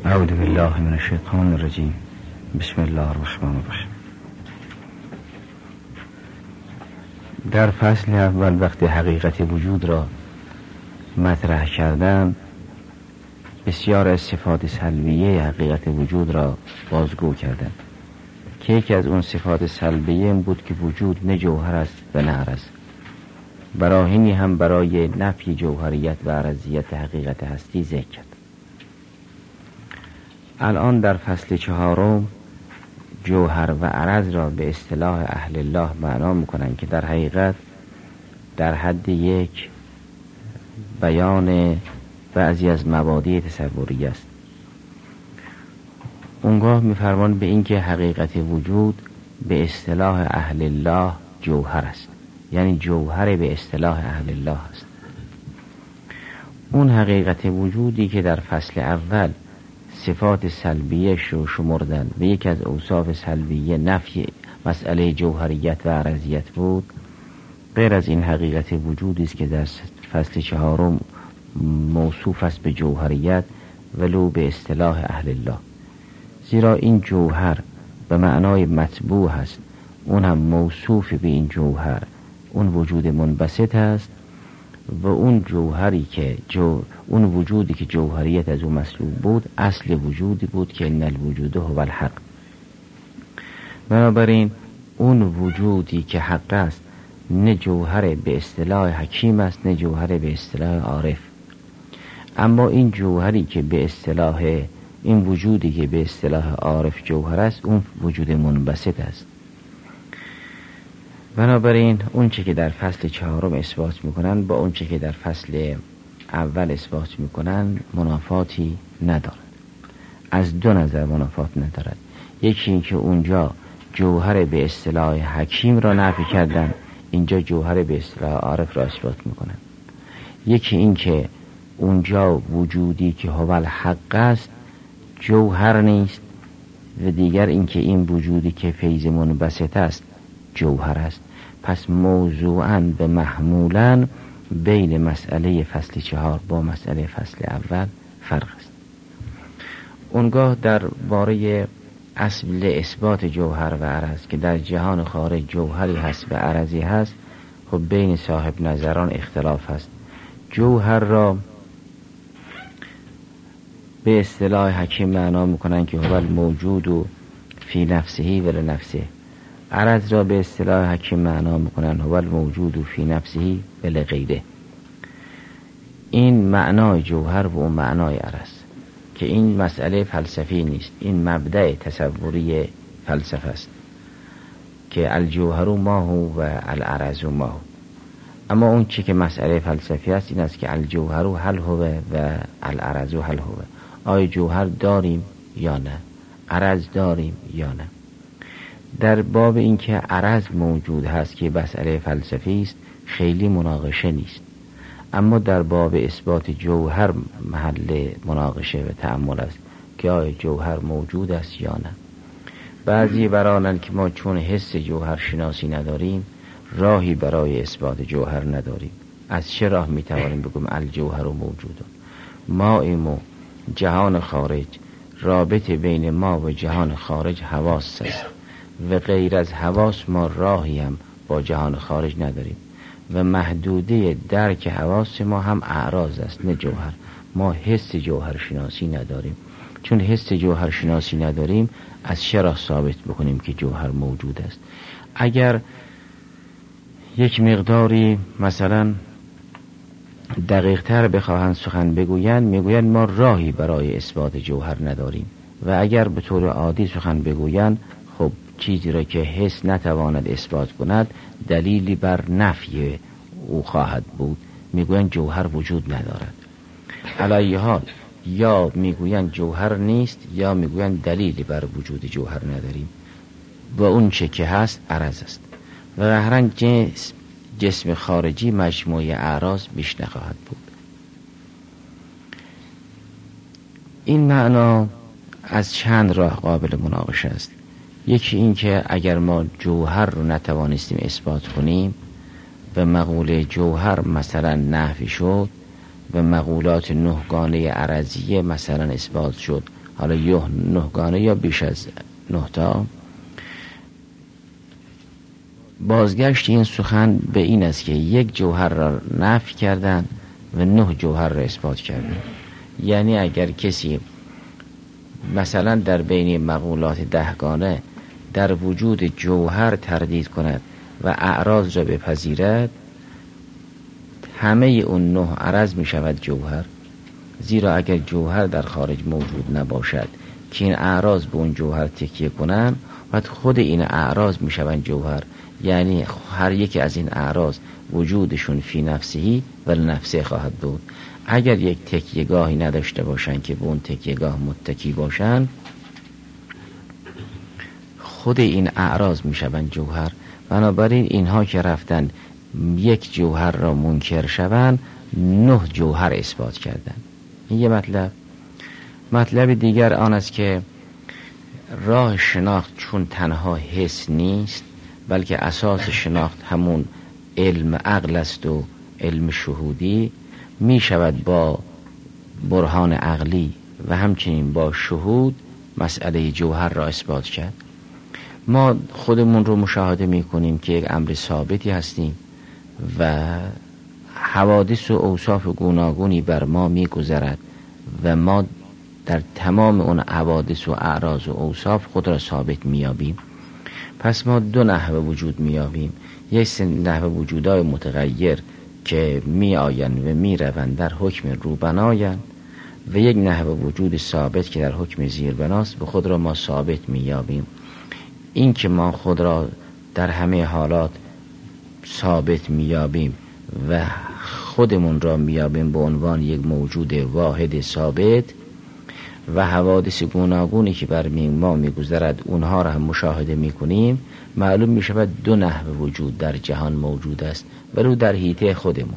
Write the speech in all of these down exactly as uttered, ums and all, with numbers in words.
اعوذ بالله من الشیطان الرجیم. بسم الله الرحمن الرحیم. در فصل اول وقتی حقیقت وجود را مطرح کردم، بسیار از صفات سلبیه حقیقت وجود را بازگو کردم که یکی از اون صفات سلبیه این بود که وجود نه جوهر است و نه عرض. براهینی هم برای نفی جوهریت و عرضیت حقیقت هستی ذکر کرد. الان در فصل چهارم جوهر و عرض را به اصطلاح اهل الله معنا میکنن که در حقیقت در حد یک بیان بعضی از مبادی تصوری است. اونگاه میفرمان به این که حقیقت وجود به اصطلاح اهل الله جوهر است، یعنی جوهر به اصطلاح اهل الله است. اون حقیقت وجودی که در فصل اول صفات سلبیه رو شمردن و یک از اوصاف سلبیه نفی مسئله جوهریت و عرضیت بود، غیر از این حقیقت وجودی است که در فصل چهارم موصوف است به جوهریت ولو به اصطلاح اهل الله، زیرا این جوهر به معنای مطبوع است. اون هم موصوف به این جوهر اون وجود منبسط است و اون جوهری که جو اون وجودی که جوهریت از اون مسلوب بود اصل وجودی بود که ان الوجود هو الحق. بنابراین اون وجودی که حق است نه جوهر به اصطلاح حکیم است نه جوهر به اصطلاح عارف، اما این جوهری که به اصطلاح این وجودی که به اصطلاح عارف جوهر است اون وجود منبسط است. بنابراین اون چه که در فصل چهارم اثبات میکنن با اون چه که در فصل اول اثبات میکنن منافاتی ندارد. از دو نظر منافات ندارد. یکی این که اونجا جوهر به اصطلاح حکیم را نفی کردن، اینجا جوهر به اصطلاح عارف را اثبات میکنن. یکی این که اونجا وجودی که هو الحق است جوهر نیست و دیگر این که این وجودی که فیض منبسط است جوهر است. پس موضوعاً به محمولاً بین مسئله فصل چهار با مسئله فصل اول فرق است. اونگاه در باره اصل اثبات جوهر و عرض که در جهان خارج جوهری هست و عرضی هست، خب بین صاحب نظران اختلاف هست. جوهر را به اصطلاح حکیم معنا میکنن که هو الموجود و فی نفسه و لنفسه. عرض را به اصطلاح حکیم معنا میکنن هو الموجود و فی نفسه و لغیره. این معنای جوهر و اون معنای عرض که این مسئله فلسفی نیست، این مبدأ تصوری فلسفه است که الجوهر ما هو و العرض ما هو. اما اون چی که مسئله فلسفی است این است که الجوهر هل هو و العرض هل هو. آیا جوهر داریم یا نه، عرض داریم یا نه. در باب این که عرض موجود هست که مسئله فلسفی است خیلی مناقشه نیست، اما در باب اثبات جوهر محل مناقشه و تأمل است که آیا جوهر موجود است یا نه. بعضی برانند که ما چون حس جوهر شناسی نداریم راهی برای اثبات جوهر نداریم. از چه راه میتوانیم بگویم الجوهر موجود؟ ما ایمو جهان خارج، رابطه بین ما و جهان خارج حواس است و غیر از حواس ما راهی هم با جهان خارج نداریم و محدوده درک حواس ما هم اعراض است نه جوهر. ما حس جوهر شناسی نداریم. چون حس جوهر شناسی نداریم از چه راه ثابت بکنیم که جوهر موجود است؟ اگر یک مقداری مثلا دقیق تر بخواهند سخن بگویند میگویند ما راهی برای اثبات جوهر نداریم، و اگر به طور عادی سخن بگویند خب چیزی را که حس نتواند اثبات کند دلیلی بر نفی او خواهد بود، میگویند جوهر وجود ندارد. علی حال یا میگویند جوهر نیست یا میگویند دلیلی بر وجود جوهر نداریم و اون چه که هست عرض است و قهراً جسم جسم خارجی مجموعه اعراض بیش نخواهد بود. این معنا از چند راه قابل مناقشه است. یکی این که اگر ما جوهر رو نتوانستیم اثبات کنیم و مقوله جوهر مثلا نفی شد و مقولات نهگانه عرضیه مثلا اثبات شد، حالا یا نهگانه یا بیش از نه تا. بازگشت این سخن به این است که یک جوهر را نفی کردن و نه جوهر را اثبات کردن. یعنی اگر کسی مثلا در بین مقولات دهگانه در وجود جوهر تردید کند و اعراض را بپذیرد، همه اون نه عرض می شود جوهر. زیرا اگر جوهر در خارج موجود نباشد که این اعراض به اون جوهر تکیه کنن، و خود این اعراض می شوند جوهر. یعنی هر یکی از این اعراض وجودشون فی نفسهی و نفسه خواهد بود. اگر یک تکیهگاهی نداشته باشن که به اون تکیهگاه متکی باشن، خود این اعراض می شوند جوهر. بنابراین اینها که رفتن یک جوهر را منکر شوند، نه جوهر اثبات کردن. این یه مطلب. مطلب دیگر آن است که راه شناخت چون تنها حس نیست، بلکه اساس شناخت همون علم عقل است و علم شهودی، می شود با برهان عقلی و همچنین با شهود مسئله جوهر را اثبات کرد. ما خودمون رو مشاهده می کنیم که یک امر ثابتی هستیم و حوادث و اوصاف گوناگونی بر ما می گذرد و ما در تمام اون حوادث و اعراض و اوصاف خود را ثابت می یابیم. پس ما دو نحوه وجود می یابیم. یک نحوه وجودای متغیر که می آیند و می روند در حکم روبنایند، و یک نحوه وجود ثابت که در حکم زیربناست و خود را ما ثابت می یابیم. این که ما خود را در همه حالات ثابت می یابیم و خودمون را می یابیم به عنوان یک موجود واحد ثابت، و حوادث گوناگونی که بر ما می گذرد اونها را هم مشاهده می کنیم، معلوم می شود دو نحوه وجود در جهان موجود است، ولو در حیطه خودمون.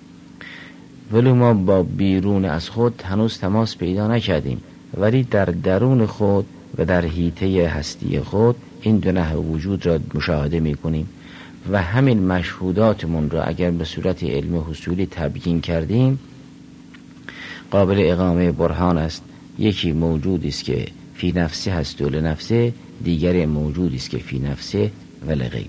ولو ما با بیرون از خود هنوز تماس پیدا نکردیم، ولی در درون خود و در حیطه هستی خود این دو نحوه وجود را مشاهده می کنیم. و همین مشهوداتمون را اگر به صورت علم حصولی تبیین کردیم، قابل اقامه برهان است. یکی موجودی است که فی نفسه هست و لنفسه، دیگری موجودی است که فی نفسه و لغیره.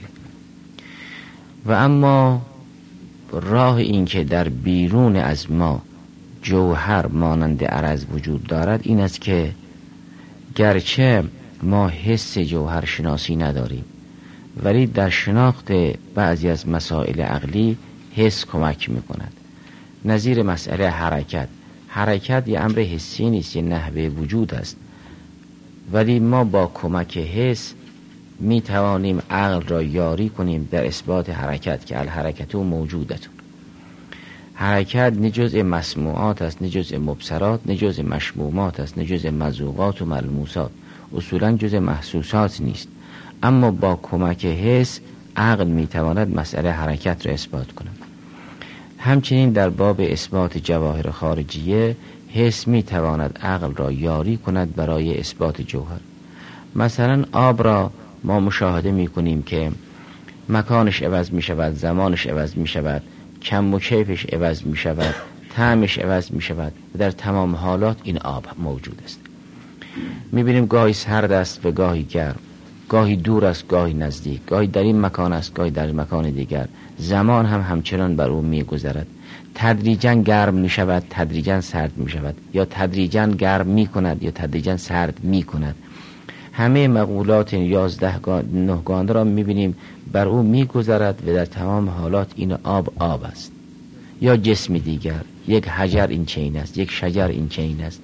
و اما راه این که در بیرون از ما جوهر مانند عرض وجود دارد این است که گرچه ما حس جوهر شناسی نداریم، ولی در شناخت بعضی از مسائل عقلی حس کمک میکند. نظیر مسئله حرکت. حرکت یه امر حسی نیست، یه نحوه وجود است، ولی ما با کمک حس می توانیم عقل را یاری کنیم در اثبات حرکت که الحرکت موجودتون. حرکت نه جزء مسموعات است، نه جزء مبصرات، نه جزء مشمومات است، نه جزء مذوقات و ملموسات، اصولا جزء محسوسات نیست. اما با کمک حس عقل می تواند مسئله حرکت را اثبات کند. همچنین در باب اثبات جواهر خارجیه حس می تواند عقل را یاری کند برای اثبات جوهر. مثلا آب را ما مشاهده می کنیم که مکانش عوض می شود، زمانش عوض می شود، کم و کیفش عوض می شود، طعمش عوض می شود و در تمام حالات این آب موجود است. می بینیم گاهی سرد است و گاهی گرم، گاهی دور است گاهی نزدیک، گاهی در این مکان است گاهی در مکان دیگر. زمان هم همچنان بر او می گذرد، تدریجاً گرم می شود، تدریجاً سرد می شود، یا تدریجاً گرم می کند یا تدریجاً سرد می کند. همه مقولات یازده نهگانه را می بینیم بر او می گذرد و در تمام حالات این آب آب است. یا جسم دیگر، یک حجر این چنین است، یک شجر این چنین است.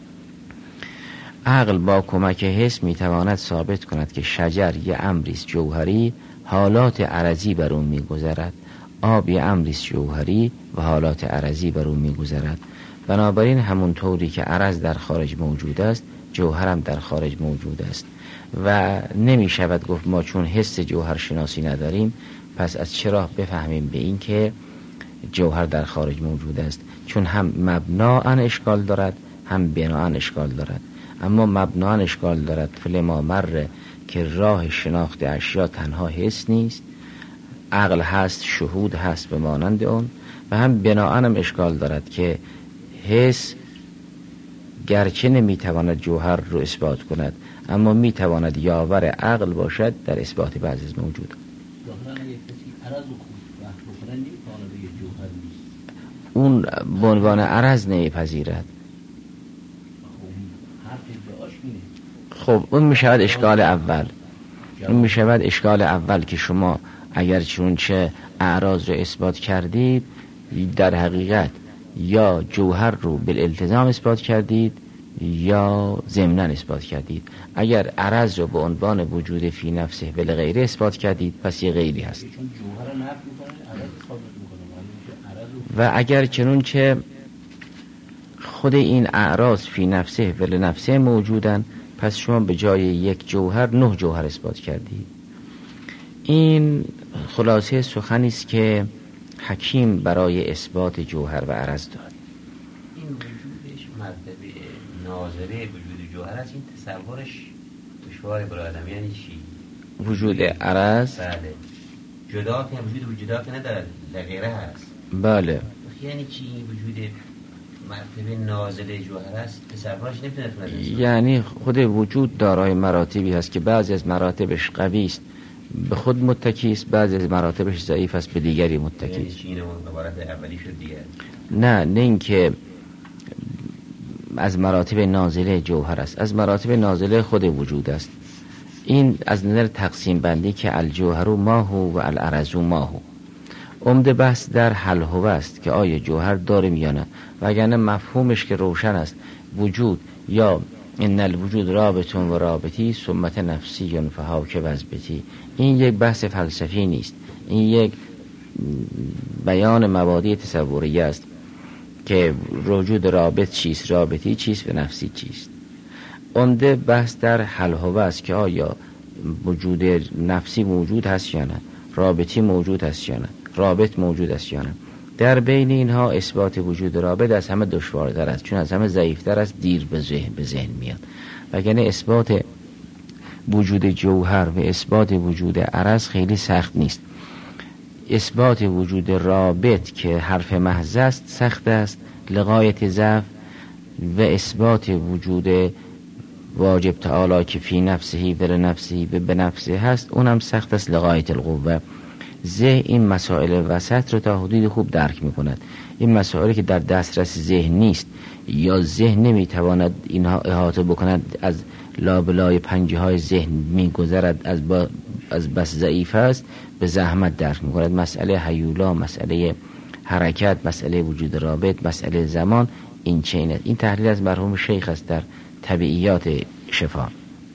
عقل با کمک حس می تواند ثابت کند که شجر یه امریست جوهری، حالات عرضی بر اون می گذرد. آب یه امریست جوهری و حالات عرضی بر اون می گذرد. بنابراین همون طوری که عرض در خارج موجود است، جوهر هم در خارج موجود است و نمی شود گفت ما چون حس جوهر شناسی نداریم پس از چرا بفهمیم به این که جوهر در خارج موجود است، چون هم مبناً اشکال دارد هم بناً اشکال دارد. اما مبناً اشکال دارد فلما مره که راه شناخت اشیا تنها حس نیست، عقل هست، شهود هست به مانند اون، و هم بناء هم اشکال دارد که حس گرچه نمیتواند جوهر رو اثبات کند اما میتواند یاور عقل باشد در اثبات بعضی از موجود. اون به عنوان عرض نمیپذیرد. خب اون میشود اشکال اول، این میشود اشکال اول که شما اگر چون چه اعراض رو اثبات کردید در حقیقت یا جوهر رو بالالتزام اثبات کردید یا ضمناً اثبات کردید. اگر عرض رو به عنوان وجود فی نفسه بالغیره اثبات کردید پس یه غیری هست. و اگر چنون چه خود این اعراض فی نفسه ول نفسه موجودن پس شما به جای یک جوهر نه جوهر اثبات کردید. این خلاصه سخنی است که حکیم برای اثبات جوهر و عرض داد. این وجودش مرتبه ناظره وجود جوهر است. این تصورش دشواره برای آدم. یعنی چی؟ وجود عرض بله جدا که وجود وجودا که نداره لغیره هست. بله یعنی چی وجود مرتبه نازله جوهر است؟ تصورش نمیتونه. یعنی خود وجود دارای مراتبی هست که بعضی از مراتبش قوی است به خود متکی است، بعضی از مراتبش ضعیف است به دیگری متکی است. یعنی عبارت اولی شد دیگه. نه نه اینکه از مراتب نازله جوهر است، از مراتب نازله خود وجود است. این از نظر تقسیم بندی که الجوهر ماهو و العرض ماهو. عمده بحث در حل هو است که آیا جوهر داریم یا نه، وگرنه مفهومش که روشن است وجود یا ان الوجود رابطون و رابطی سمت نفسی فهاک وزبتی. این یک بحث فلسفی نیست، این یک بیان مبادی تصوری است که وجود رابط چیست، رابطی چیست و نفسی چیست. عمده بحث در حل هو است که آیا وجود نفسی موجود هست یا نه، رابطی موجود هست یا نه، رابط موجود است یا نه. در بین اینها اثبات وجود رابط از همه دشوارتر است، چون از همه ضعیفتر است، دیر به ذهن به ذهن میاد. وگرنه اثبات وجود جوهر و اثبات وجود عرض خیلی سخت نیست. اثبات وجود رابط که حرف محض است سخت است لغایت ضعف، و اثبات وجود واجب تعالی که فی نفسهی و نفسهی و به نفسه هست اونم سخت است لغایت القوه. ذهن این مسائل وسط رو تا حدود خوب درک میکند. این مسائلی که در دسترس ذهن نیست یا ذهن نمیتواند اینها احاطه بکند، از لابلای پنجه های ذهن میگذرد، از با از بس ضعیف است به زحمت درک میکند. مسئله هیولا، مسئله حرکت، مسئله وجود رابط، مسئله زمان، این چینه. این تحلیل از مرحوم شیخ است در طبیعیات شفا.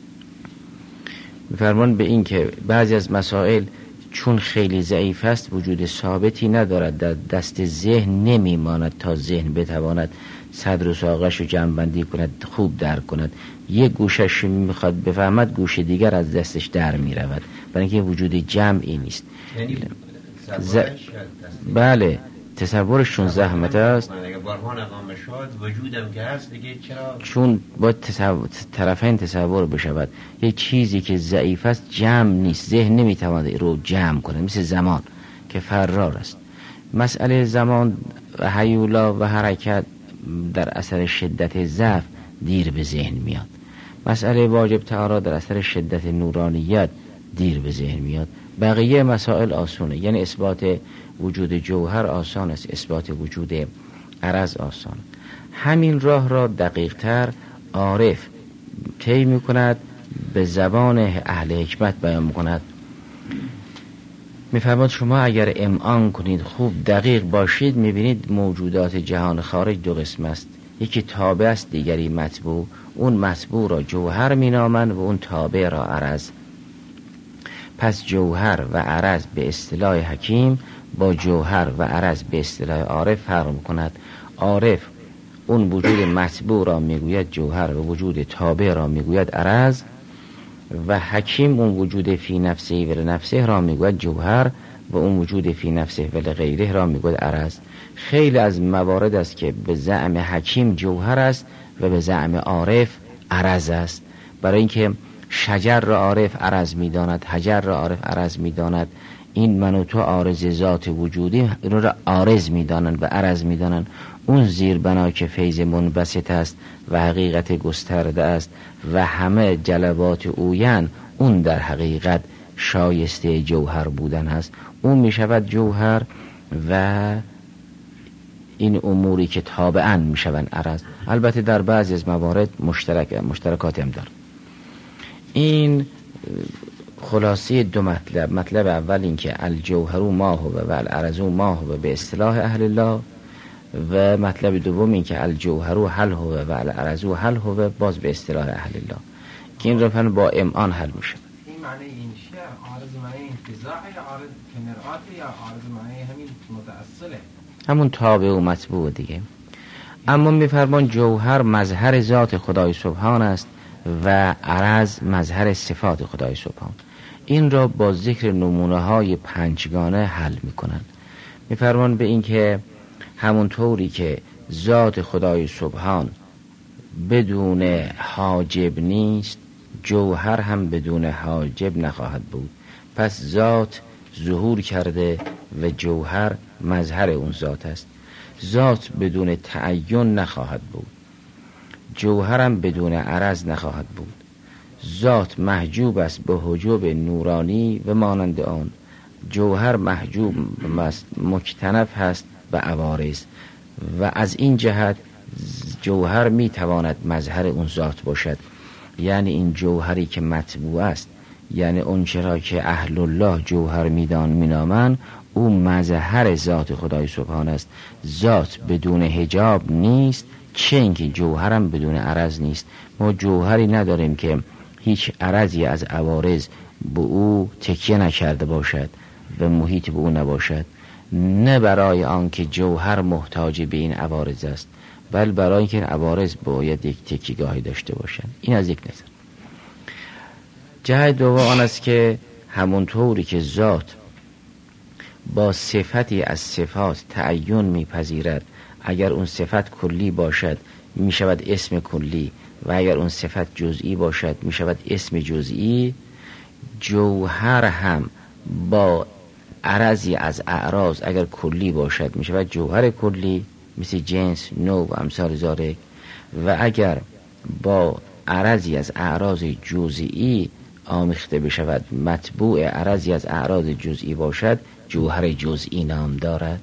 میفرمان به این که بعضی از مسائل چون خیلی ضعیف است وجود ثابتی ندارد، در دست ذهن نمیماند تا ذهن بتواند صدر و ساقش رو جمع بندی کند، خوب درک کند. یک گوشش میخواد بفهمد گوش دیگر از دستش در میرود، برای اینکه وجود جمعی نیست. یعنی ز... بله تصورشون زحمت است. اگه بارمان اقامه شد وجودم که هست دیگه چرا؟ چون با تصور... طرفین تصور بشود یک چیزی که ضعیف است جمع نیست، ذهن نمیتواند رو جمع کنه، مثل زمان که فرار است. مسئله زمان و هیولا و حرکت در اثر شدت ضعف دیر به ذهن میاد. مسئله واجب تعالی در اثر شدت نورانیت دیر به ذهن میاد. بقیه مسائل آسونه، یعنی اثبات وجود جوهر آسان است، اثبات وجود عرض آسان. همین راه را دقیق تر عارف طی می کند، به زبان اهل حکمت بیان می کند. می فرماد شما اگر امعان کنید، خوب دقیق باشید، می بینید موجودات جهان خارج دو قسم است، یکی تابع است دیگری مطبوع. اون مطبوع را جوهر می نامند و اون تابع را عرض. پس جوهر و عرض به اصطلاح حکیم با جوهر و عرض به اصطلاح عارف فرق می‌کند. عارف اون وجود مطبوع را میگوید جوهر و وجود تابع را میگوید عرض، و حکیم اون وجود فی نفسه و لنفسه را میگوید جوهر و اون وجود فی نفسه و لغیره را میگوید عرض. خیلی از موارد است که به زعم حکیم جوهر است و به زعم عارف عرض است، برای اینکه شجر را عارف عرض می‌داند، حجر را عارف عرض می‌داند. این من و تو عارض ذات وجودی، این را عارض میدانن و عرض میدانن. اون زیر بنا که فیض منبسط است و حقیقت گسترده است و همه جلوات اوین، اون در حقیقت شایسته جوهر بودن هست. اون می شود جوهر و این اموری که تابعاً می شوند عرض. البته در بعضی از موارد مشترک مشترکات هم دارد. این خلاصه دو مطلب. مطلب اول این که الجوهر ما هو و العرض ما هو به اصطلاح اهل الله، و مطلب دوم این که الجوهر حل هو و العرض حل هو باز به اصطلاح اهل الله، که این رفن با امعان حل میشه. این معنی این شعر عارض معنی انتزاع یا عارض کنرات یا عارض معنی همین متأصله، همون تابع و مطبوع دیگه. اما میفرمان جوهر مظهر ذات خدای سبحان است و عرض مظهر صفات خدای سبحان. این را با ذکر نمونه های پنجگانه حل میکنن. میفرمان به این که همون طوری که ذات خدای سبحان بدون حاجب نیست، جوهر هم بدون حاجب نخواهد بود. پس ذات ظهور کرده و جوهر مظهر اون ذات است. ذات بدون تعین نخواهد بود، جوهرم بدون عرض نخواهد بود. ذات محجوب است به حجوب نورانی و مانند آن، جوهر محجوب است مکتنف هست به عوارض، و از این جهت جوهر می تواند مظهر اون ذات باشد. یعنی این جوهری که مطبوع است، یعنی اون چرا که اهل الله جوهر میدان مینامن، او مظهر ذات خدای سبحان است. ذات بدون حجاب نیست، چه اینکه جوهرم بدون عرض نیست. ما جوهری نداریم که هیچ عرضی از عوارض به او تکیه نکرده باشد و محیط به او نباشد، نه برای آن که جوهر محتاج به این عوارض است، بل برای اینکه این عوارض باید یک تکیه‌گاهی داشته باشند. این از یک نظر. جهت دوم آن است که همونطوری که ذات با صفتی از صفات تعین میپذیرد، اگر اون صفت کلی باشد می شود اسم کلی و اگر اون صفت جزئی باشد می شود اسم جزئی، جوهر هم با عرضی از اعراض اگر کلی باشد می شود جوهر کلی مثل جنس، نوع و امثال ذالک، و اگر با عرضی از اعراض جزئی آمیخته بشود، مطبوع عرضی از اعراض جزئی باشد، جوهر جزئی نام دارد.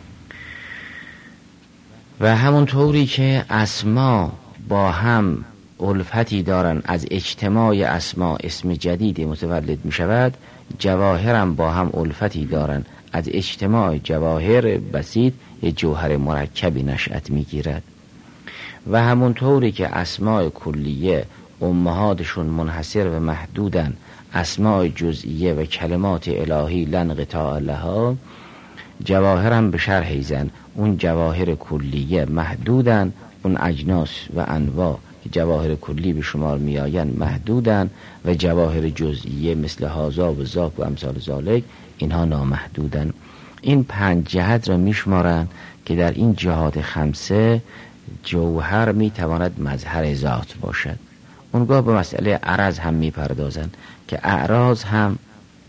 و همون طوری که اسما با هم الفتی دارن، از اجتماع اسما اسم جدید متولد می شود، جواهرم با هم الفتی دارن، از اجتماع جواهر بسیط یه جوهر مرکبی نشأت می گیرد. و همون طوری که اسماء کلیه امهاتشون منحصر و محدودن، اسماء جزئیه و کلمات الهی لن قطاع لها، جواهرم به شرح زن اون جواهر کلیه محدودن، اون اجناس و انواع که جواهر کلی به شمار می آیند محدودن، و جواهر جزئیه مثل هازا و ذاک و امثال ذالک اینها نامحدودن. این پنج جهت را می شمارن که در این جهات خمسه جوهر می تواند مظهر ذات باشد. اونگاه به مسئله عرض هم می پردازن که اعراض هم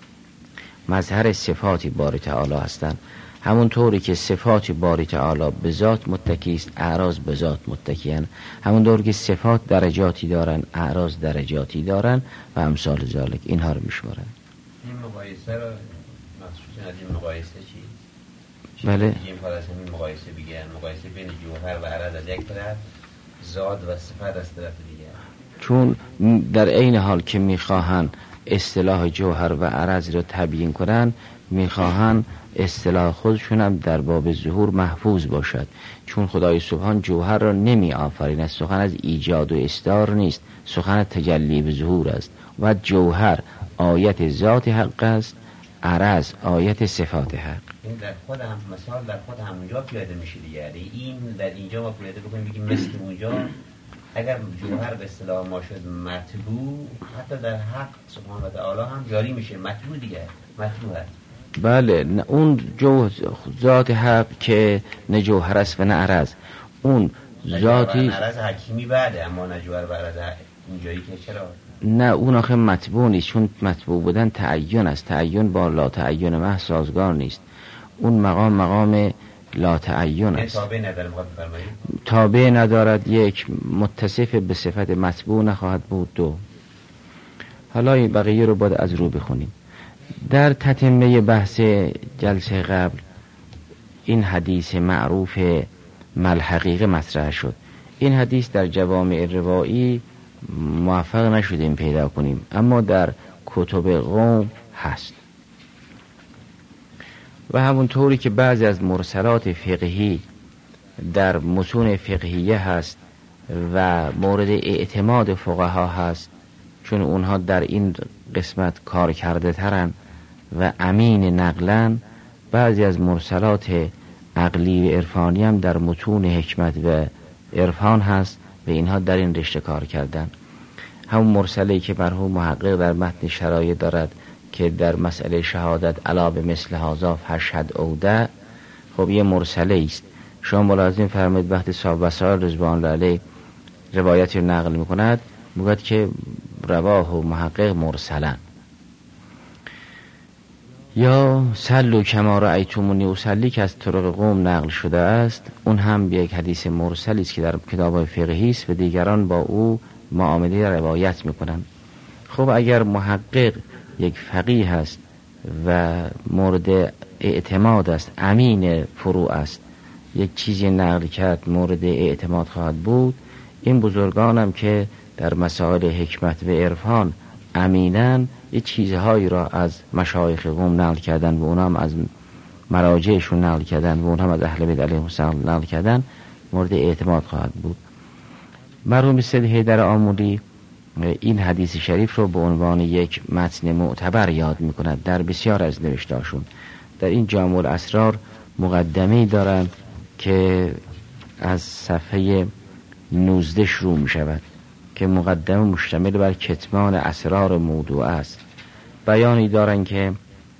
مظهر صفات باری تعالی هستند. همون طوری که صفات باری تعالی به ذات متکی است، اعراض به ذات متکیان. همون طوری که صفات درجاتی دارن، اعراض درجاتی دارن و امثال ذالک. اینها رو میشمارن. این مقایسه رو مخصوصا از این مقایسه چی؟ بله. این حالت این مقایسه بگن، مقایسه بین جوهر و عرض از یک طرف، ذات و صفت از طرف دیگر. چون در عین حال که میخواهن اصطلاح جوهر و عرض رو تبیین کنن، میخواهن اصطلاح خودشون هم در باب ظهور محفوظ باشد. چون خدای سبحان جوهر را نمی آفریند، سخن از ایجاد و اصدار نیست، سخن تجلی به ظهور است. و جوهر آیت ذات حق است، عرض آیت صفات حق. این در خود هم مثال در خود همونجا پیاده میشه دیگه. این در اینجا ما پیاده بکنیم بگیم مثل اونجا، اگر جوهر به اصطلاح ما شد مطبوع، حتی در حق سبحان و تعالی هم جاری میشه مطبوع دیگه، مطبوع هست. بله، نه اون جو ذات حق که نه جوهر است و نه عرض، اون ذاتی عرض حکیمی بعده، اما نه جوهر و عرض اونجایی که چرا؟ نه اون آخه مطبوع نیست، چون مطبوع بودن تعین است، تعین با لا تعین محض سازگار نیست. اون مقام مقام لا تعین است. تابع نداره مقام فرمایید؟ تابع ندارد، یک متصف به صفت مطبوع نخواهد بود. دو حالا این بقیه رو باید از رو بخونیم. در تتمه بحث جلسه قبل این حدیث معروف ملحقیقه مطرح شد. این حدیث در جوامع روایی موفق نشدیم پیدا کنیم، اما در کتب قوم هست. و همونطوری که بعضی از مرسلات فقهی در متون فقهیه هست و مورد اعتماد فقها هست، چون اونها در این قسمت کار کرده ترن و امین نقلن، بعضی از مرسلات عقلی و عرفانی هم در متون حکمت و عرفان هست و اینها در این رشته کار کردن. همون مرسلی که مرحوم محقق در متن شرایط دارد که در مسئله شهادت علا به مثل هذا فشهد اوده، خب یه مرسله است. شما ملاحظه فرمایید وقتی صاحب وسائل رضوان الله علیه روایتی رو نقل میکند میگوید که رواه و محقق مرسلا. یا سلو کما رأیتمونی اصلی که از طرق قوم نقل شده است، اون هم یک حدیث مرسلی است که در کتاب‌های فقهی است و دیگران با او معامله روایت میکنن. خب اگر محقق یک فقیه است و مورد اعتماد است، امین فروع است، یک چیزی نقل کرد مورد اعتماد خواهد بود. این بزرگان هم که در مسائل حکمت و عرفان امینن، یه چیزهایی را از مشایخ قوم نقل کردن و اونها هم از مراجعشون نقل کردن و اونها هم از اهل بیت علیهم السلام نقل کردن، مورد اعتماد خواهد بود. مرحوم سید حیدر آمولی این حدیث شریف رو به عنوان یک متن معتبر یاد میکند در بسیار از نوشتاشون. در این جامع الاسرار مقدمه‌ای دارند که از صفحه نوزده شروع می شود که مقدمه مشتمل بر کتمان اسرار موضوع است. بیانی دارند که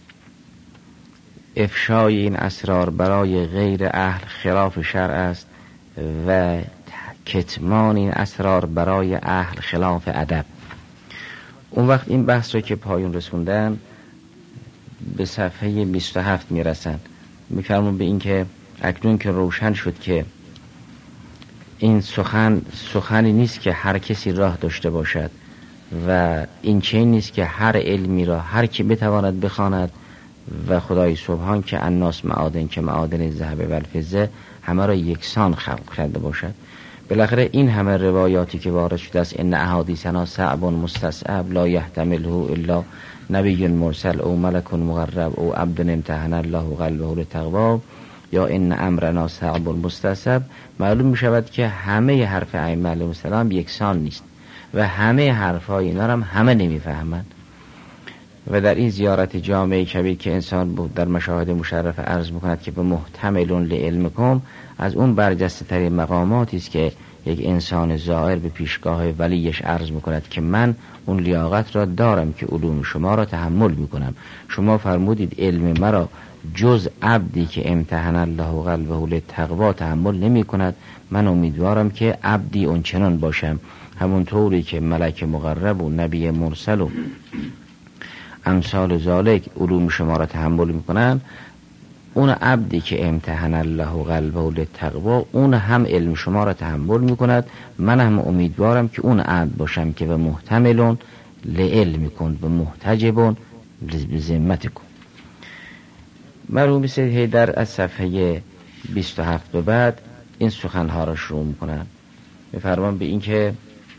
افشای این اسرار برای غیر اهل خلاف شرع است و کتمان این اسرار برای اهل خلاف ادب. اون وقت این بحث رو که پایان رسوندن به صفحه بیست و هفت می رسند. می فرمون به این که اکنون که روشن شد که این سخن سخنی نیست که هر کسی راه داشته باشد و این چنین نیست که هر علمی را هر کی بتواند بخواند و خدای سبحان که الناس معادن که معادن ذهب و الفضه همه را یکسان خلق کرده باشد. بالاخره این همه روایاتی که وارد شده است، ان احادیثنا صعب مستصعب لا یحتمله الا نبی مرسل او ملک مقرب او عبد امتحن الله قلبه للتقوا، یا ان امرنا صعب مستصعب، معلوم می شود که همه حرف ائمه علیهم السلام یکسان نیست و همه حرفای اینا هم همه نمیفهمند. و در این زیارت جامعه کبیر که انسان بود در مشاهد مشرف عرض میکند که به محتملون لعلمکم، از اون برجسته ترین مقاماتی است که یک انسان زائر به پیشگاه ولیش عرض میکند که من اون لیاقت را دارم که علوم شما را تحمل میکنم. شما فرمودید علم مرا جز عبدی که امتحن الله قلبه للتقوا تحمل نمی کند. من امیدوارم که عبدی اونچنان باشم همونطوری که ملک مقرب و نبی مرسل و امثال ذالک علوم شما را تحمل میکنن. اون عبدی که امتحن الله قلبه للتقوا اون هم علم شما را تحمل میکند. من هم امیدوارم که اون عبد باشم که به محتملون لعلم کن و محتجبون لذمت کن. مرحوم سید حیدر از صفحه بیست و هفت به بعد این سخنها را شروع میکنن. میفرمان به این که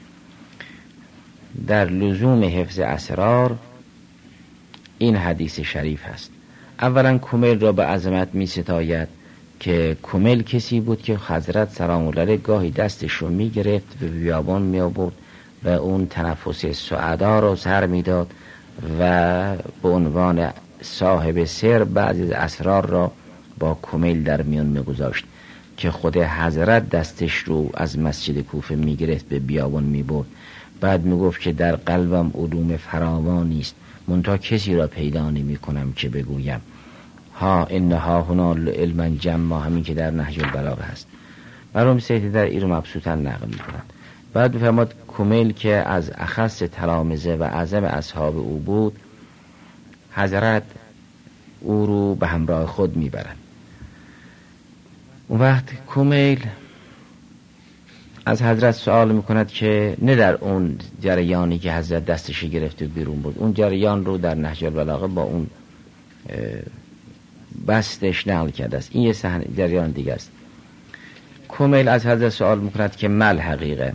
در لزوم حفظ اسرار این حدیث شریف هست. اولا کمیل را به عظمت می ستاید که کمیل کسی بود که حضرت سلام الله علیه گاهی دستش رو می گرفت به بیابان می آورد و اون تنفس سعدا را سر می داد و به عنوان صاحب سر بعضی از اسرار را با کمیل در میان می گذاشت که خود حضرت دستش رو از مسجد کوفه می گرفت به بیابان می برد. بعد می گفت که در قلبم علوم فراوانی است منتها کسی را پیدا نمی کنم که بگویم. ها انها هنا علما جمع، همین که در نهج البلاغه هست. مرحوم سید در این رو مبسوطا نقل می کنند. بعد بفرماد کمیل که از اخص تلامذه و اعظم اصحاب او بود، حضرت او رو به همراه خود میبرند. اون وقت کمیل از حضرت سوال میکند که نه در اون جریانی که حضرت دستشی گرفته بیرون بود، اون جریان رو در نهج البلاغه با اون بستش نقل کرده است، این یه صحنه جریان دیگه است. کمیل از حضرت سوال میکند که مل حقیقه.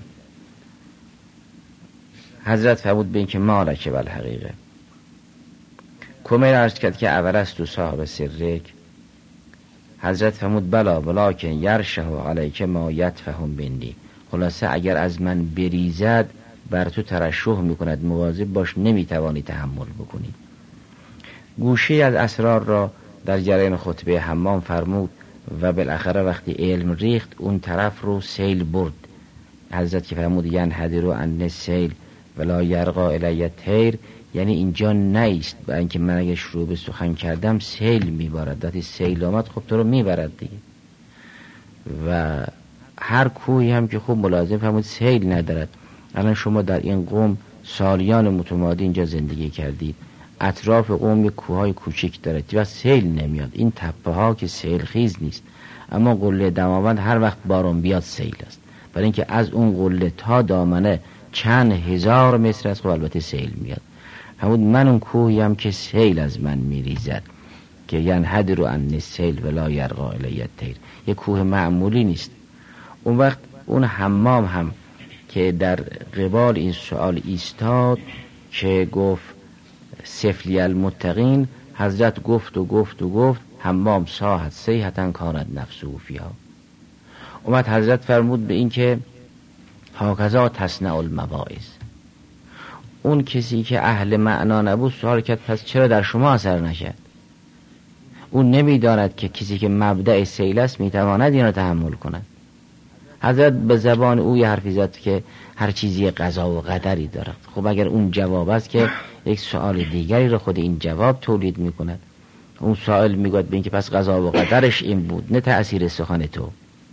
حضرت فرمود به این که مالک بل حقیقه. کمیل عرض کرد که اولست تو صاحب سرک. حضرت فرمود بلا ولکن یرشه علیک ما یتفهم بندی. خلاصه اگر از من بریزد بر تو ترشح میکند، مواظب باش نمیتوانی تحمل بکنی. گوشه از اسرار را در جریان خطبه حمام فرمود و بالاخره وقتی علم ریخت اون طرف رو سیل برد. حضرت که فرمود ینحدر عن سیل ولا یرقا الی طیر، یعنی اینجا نیست، با اینکه من اگه شروع به سخن کردم سیل میبارد، وقتی سیل آمد خب تو رو میبرد دیگه. و هر کوهی هم که خوب ملازم فرمود سیل ندارد. الان شما در این قوم سالیان متمادی اینجا زندگی کردید، اطراف قوم کوههای کوچیک دارد و سیل نمیاد. این تپه ها که سیل خیز نیست، اما قله دماوند هر وقت بارون بیاد سیل است، برای اینکه از اون قله تا دامنه چند هزار متر است، خب البته سیل میاد. همون من اون کوهی هم که سیل از من میریزد که ینحدر عن السیل ولا یرقا الی الطیر، یک کوه معمولی نیست. اون وقت اون حمام هم که در قبال این سوال ایستاد که گفت سفلی المتقین، حضرت گفت و گفت و گفت حمام ساحت سیحتن کانت نفسه فیها. اومد حضرت فرمود به این که هاکذا تصنع المواعظ. اون کسی که اهل معنا نبود سوال کرد پس چرا در شما اثر نکرد؟ اون نمیداند که کسی که مبدأ سیل است میتواند این را تحمل کند. حضرت به زبان او یه حرفی زد که هر چیزی قضا و قدری دارد. خب اگر اون جواب است که یک سوال دیگری رو خود این جواب تولید میکند. اون سوال میگوید به این که پس قضا و قدرش این بود، نه تأثیر سخن تو.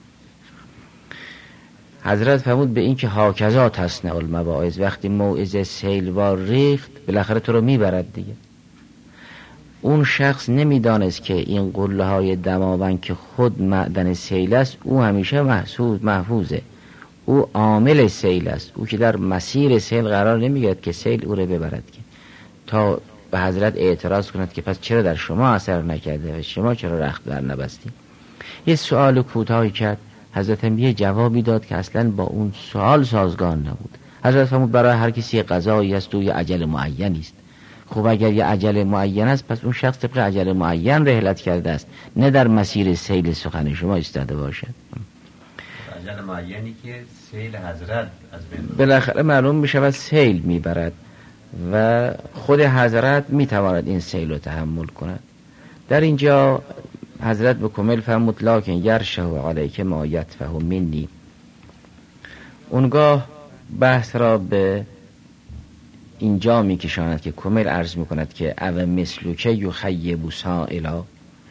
حضرت فرمود به این که هاکذا تصنع المواعظ، وقتی موعظه سیلوار ریخت بالاخره تو رو میبرد دیگه. اون شخص نمیدانست که این قله های دماوند که خود معدن سیل است، او همیشه محسوس محفوظه، او عامل سیل است، او که در مسیر سیل قرار نمیگیرد که سیل او رو ببرد که تا به حضرت اعتراض کند که پس چرا در شما اثر نکرده و شما چرا رخت بر نبستی. یه سوال کوتاهی کرد، حضرت هم یه جوابی داد که اصلا با اون سوال سازگار نبود. حضرت فرمود برای هر کسی قضایی است و یه اجل معینی است. خب اگر یه اجل معین است پس اون شخص طبق اجل معین رحلت کرده است، نه در مسیر سیل سخن شما ایستاده باشد. اجل معینی که سیل حضرت از بین بالاخره معلوم می شود سیل می برد و خود حضرت می تواند این سیل رو تحمل کند. در اینجا حضرت به کمیل فرمود لکن یرشه علیک ما یتفهم منی. اونگاه بحث را به اینجا می کشاند که کمیل عرض می کند که او مثلوکه یخیب سائلا،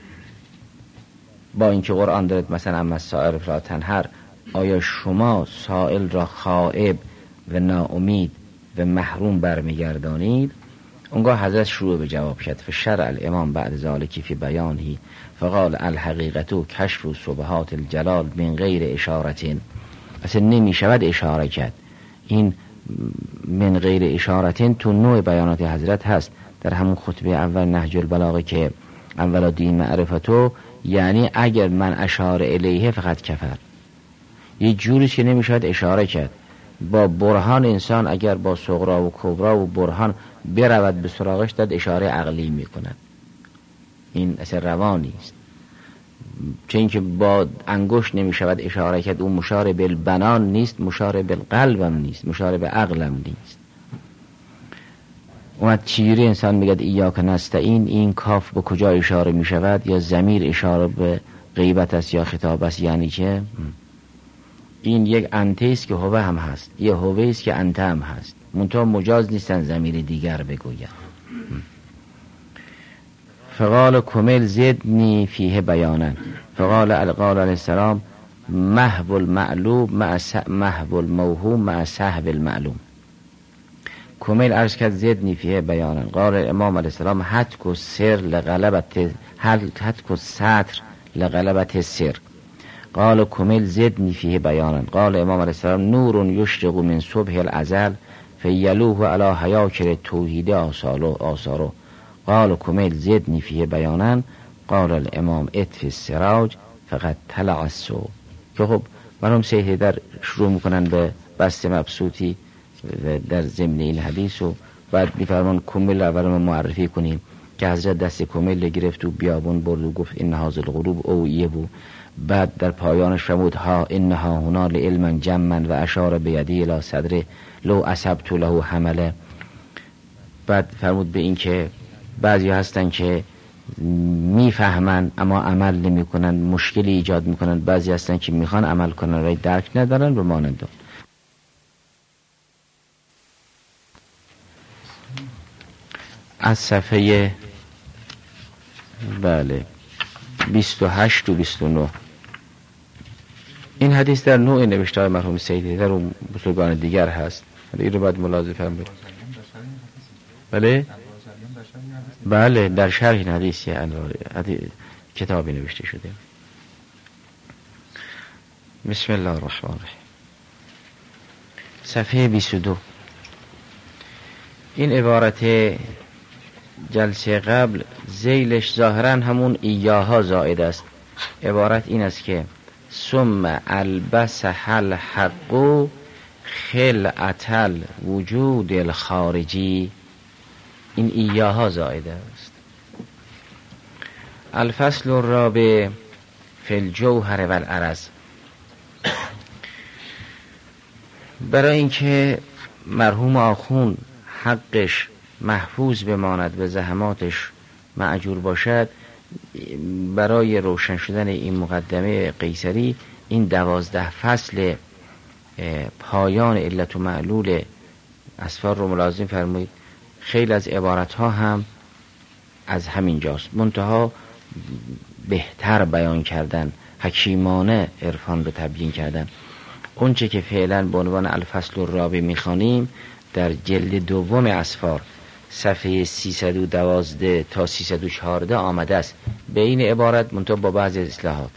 با اینکه قرآن دارد مثلا اما سائر را تنهر، آیا شما سائل را خائب و ناامید و محروم برمیگردانید؟ اونگاه حضرت شروع به جواب کرد فشرع الامام بعد ذالک فی بیانهی فقال الحقیقتو کشف و صبحات الجلال من غیر اشارتین. اصلا نمی شود اشاره کرد. این من غیر اشارتین تو نوع بیانات حضرت هست در همون خطبه اول نهج البلاغه که اولا دین معرفتو، یعنی اگر من اشاره الیه فقط کفر. یه جوری که نمی شود اشاره کرد. با برهان انسان اگر با صغرا و کبرا و برهان برود به سراغش داد اشاره عقلی می کند. این اصلا روانی است. چون که با انگشت نمی شود اشاره کرد، اون مشار بالبنان نیست، مشار بالقلبم نیست، مشار به عقلم نیست. اومد چیری انسان میگد ایاک نستعین، این کاف به کجا اشاره می شود؟ یا ضمیر اشاره به غیبت است یا خطاب است؟ یعنی که این یک انته است که هوه هم هست، یه هوه است که انته هم هست، منتها مجاز نیستن ضمیر دیگر بگوید. فقال کمیل زدنی فیه بیانا. فقال قال علیه السلام محو المعلوم مع محو الموهوم مع سحب المعلوم. کمیل عرض کرد زدنی فیه بیانا. قال امام علیه السلام حتک سر لغلبت حتک سطر لغلبت سر. قال کمیل زدنی فیه بیانا. قال امام علیه السلام نور یشرق من صبح الازل فیلوه علی حیاکر توحید آثارو آثارو. قال کمیل زدنی فیه بیانا. قال الامام اطفی السراج فقط طلع الصبح. که خب مرحوم سید در شروع میکنن به بست مبسوطی در ضمن این حدیث و بعد میفرمان کمیل اول ما معرفی کنیم که حضرت دست کمیل گرفت و بیابون برد و گفت این هذا الغروب اوعیه بود. بعد در پایانش فرمود ها انها هنا لعلما جما و اشار بیدی الی صدره لو اصبت له حمله. بعد فرمود به این که بعضی هستن که میفهمن اما عمل نمی کنن، مشکلی ایجاد میکنن. بعضی هستن که میخوان عمل کنن ولی درک ندارن و مانند. از صفحه بله بیست و هشت و بیست و نه این حدیث در نوع نوشته های مرحوم سیدی در اون بزرگان دیگر هست. این رو باید ملاحظه فرمایید. بله بله در شرح این حدیث کتابی نوشته شده. بسم الله الرحمن الرحیم. صفحه بیست و دو. این عبارت جلسه قبل ذیلش ظاهرا همون ایاها زائد است. عبارت این است که ثم البس حل حق خلعت وجود الخارجی. این ایاها زائد است. الفصل الرابع فی الجوهر و العرض. برای اینکه مرحوم آخون حقش محفوظ بماند و زحماتش معجور باشد، برای روشن شدن این مقدمه قیصری این دوازده فصل پایان علت و معلول اسفار رو ملازم فرمایید. خیلی از عبارت ها هم از همین جاست، منتها بهتر بیان کردن، حکیمانه عرفان رو تبیین کردن. اونچه که فعلا به عنوان الفصل الرابع میخوانیم در جلد دوم اسفار صفحه سیصد و دوازده تا سیصد و چهارده آمده است به این عبارت، منتها با بعض اصلاحات.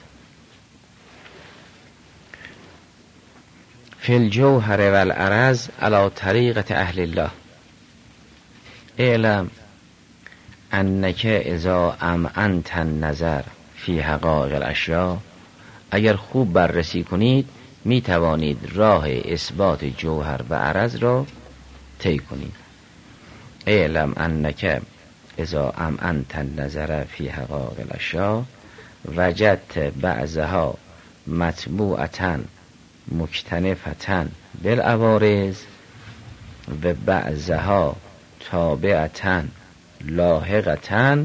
فی الجوهر و العرض علی طریقة اهل الله. اعلم انک اذا امعنت النظر فی حقایق الاشیاء. اگر خوب بررسی کنید می توانید راه اثبات جوهر و عرض را طی کنید. اعلم انک اذا امعنت النظر فی حقایق الاشیاء وجدت بعضها مطبوعة مکتنفة بالعوارض و بعضها تابعة لاحقة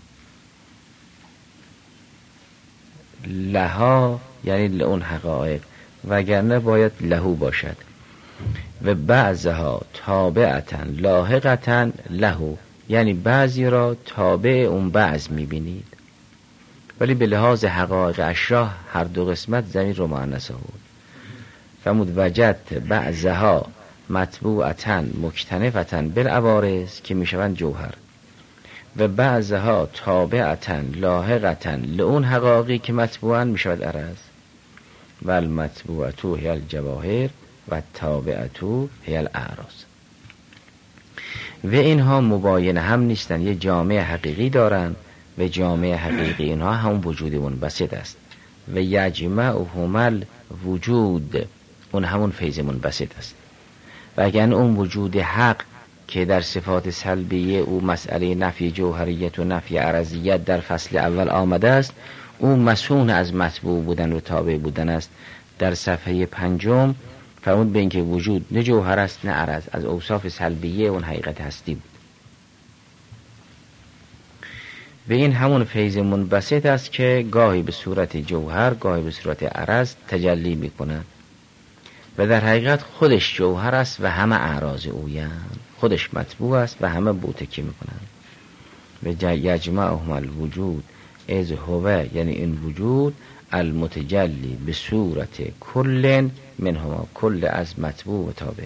لها، یعنی لون حقایق، وگرنه باید لهو باشد. و بعضها تابعة لاحقة لهو، یعنی بعضی را تابع اون بعض میبینید. ولی به لحاظ حقایق اشیاء هر دو قسمت ضمیر رو مؤنث بود. فرمود وجدت بعضها مطبوعة مکتنفة بالعوارض که میشوند جوهر، و بعضها تابعة لاحقة لون حقایقی که مطبوعاً میشود عرض. و المطبوعة هی الجواهر و تابعة هی الاعراض. و اینها مباین هم نیستن، یه جامعه حقیقی دارن و جامعه حقیقی اینها هم وجود منبسط است. و یجمعهم الوجود، اون همون فیض منبسط است. و اگر اون وجود حق که در صفات سلبیه او مسئله نفی جوهریت و نفی عرضیت در فصل اول آمده است، اون مسون از مطبوع بودن و تابع بودن است. در صفحه پنجم فرمود به اینکه وجود نه جوهر است نه عرض، از اوصاف سلبیه اون حقیقت هستی بود. و این همون فیض منبسط است که گاهی به صورت جوهر گاهی به صورت عرض تجلی میکنه و در حقیقت خودش جوهر است و همه اعراض اویند، خودش مطبوع است و همه بوتکی میکنن. و یجمعهم الوجود از هو، یعنی این وجود المتجلی به صورت کل منهما، کل از مطبوع و تابع.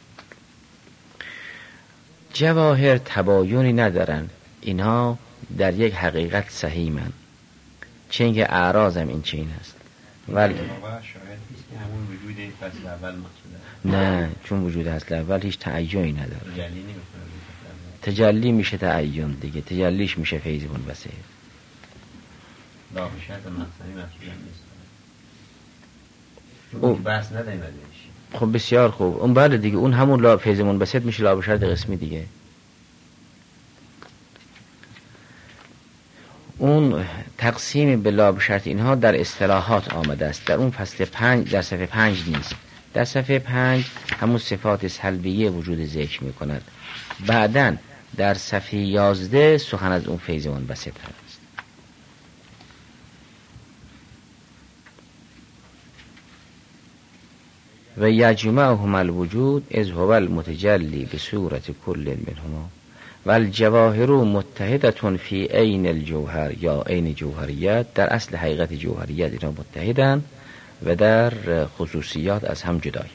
جواهر تباینی ندارن، اینها در یک حقیقت صحیحن، چه اینکه اعراض هم این چین هست. ولی همون وجود فصل اول مقصوده. نه، چون وجود اصل اول هیچ تعیینی نداره. تجلی نمیکنه. تجلی میشه تعین دیگه، تجلیش میشه فیض منبسط. لا به شرط مقصدی مقصود نیست. او چون بحث نداریم ازش. خب بسیار خوب. اون بله دیگه، اون همون لا فیض منبسط میشه لا به شرط قسمی دیگه. اون تقسیم به لا به شرط اینها در اصطلاحات آمده است، در اون فصل پنج، در صفحه پنج نیست. در صفحه پنج همون صفات سلبیه وجود ذکر می کند. بعدن در صفحه یازده سخن از اون فیض منبسط هست. و یجمعهم الوجود از هو المتجلی به صورت کل منهما و الجواهر متحدتون فی عین الجوهر یا عین جوهریت، در اصل حقیقت جوهریت اینا متحدن و در خصوصیات از هم جدای.